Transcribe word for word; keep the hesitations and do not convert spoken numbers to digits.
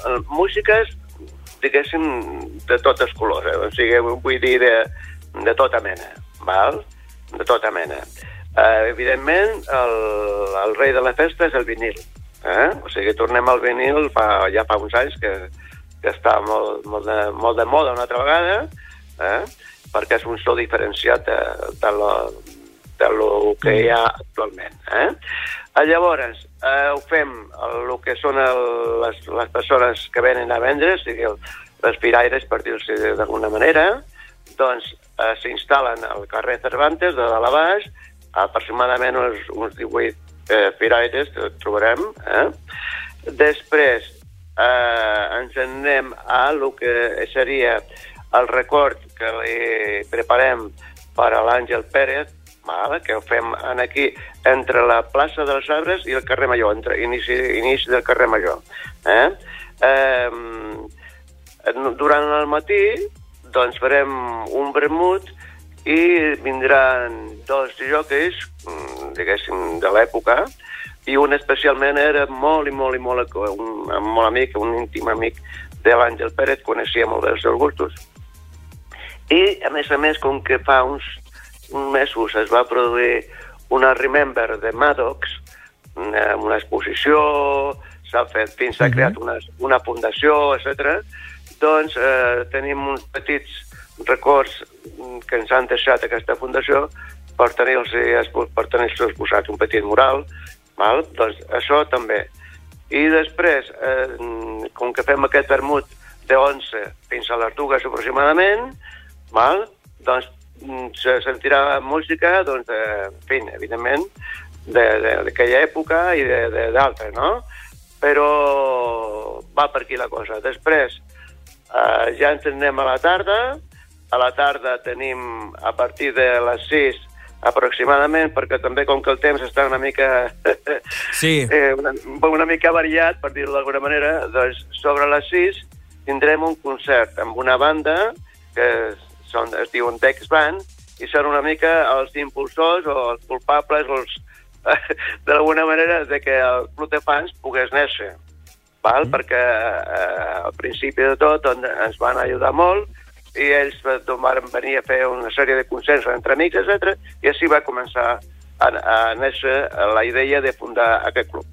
músiques, diguéssim, de tots els colors, eh? O sigui, vull dir, de, de tota mena, val? De tota mena. Uh, evidentment, el, el rei de la festa és el vinil. Eh? O sigui, tornem al vinil fa, ja fa uns anys que, que està molt, molt, de, molt de moda una altra vegada, eh? Perquè és un so diferenciat de, de, lo, de lo que hi ha actualment. Eh? Llavors, eh, ho fem el que són el, les, les persones que venen a vendre, o sigui, els firaires, per dir-ho d'alguna manera, doncs eh, s'instal·len al carrer Cervantes, de dalt a baix, aproximadament uns, uns divuit eh, firaires que trobarem. Eh? Després eh, ens anem a el que seria el record que li preparem per a l'Àngel Pérez, vale? Que ho fem aquí entre la plaça dels Arbres i el carrer Major, entre inici, inici del carrer Major. Eh? Eh, durant el matí doncs farem un vermut i vindran dos jockeys, diguéssim, de l'època, i un especialment era molt i molt i molt, un, molt amic, un íntim amic de l'Àngel Pérez, coneixia molt bé els seus gustos. I, a més a més, com que fa uns, uns mesos es va produir una Remember de Maddox, una, una exposició, s'ha fet, fins s'ha creat una, una fundació, etcètera. Doncs eh, tenim uns petits records que ens han deixat aquesta fundació per tenir-los per tenir-los exposats, un petit mural, val? Doncs això també. I després, eh, com que fem aquest vermut de onze fins a les dues aproximadament, val? Doncs se sentirà música, doncs, eh, en fi, evidentment, d'aquella època i d'altres, no? Però va per aquí la cosa. Després, eh, ja ens anem a la tarda. A la tarda tenim a partir de les sis aproximadament, perquè també com que el temps està una mica sí. eh, una, una mica variat, per dir-ho d'alguna manera, doncs sobre les sis tindrem un concert amb una banda que són, es diuen Dex Band, i són una mica els impulsors o els culpables o els, d'alguna manera de que el Club de Fans pogués néixer, val? Mm. Perquè eh, al principi de tot doncs, ens van ajudar molt i ells van venir a fer una sèrie de concerts entre amics, etcètera, i així va començar a, a néixer la idea de fundar aquest club.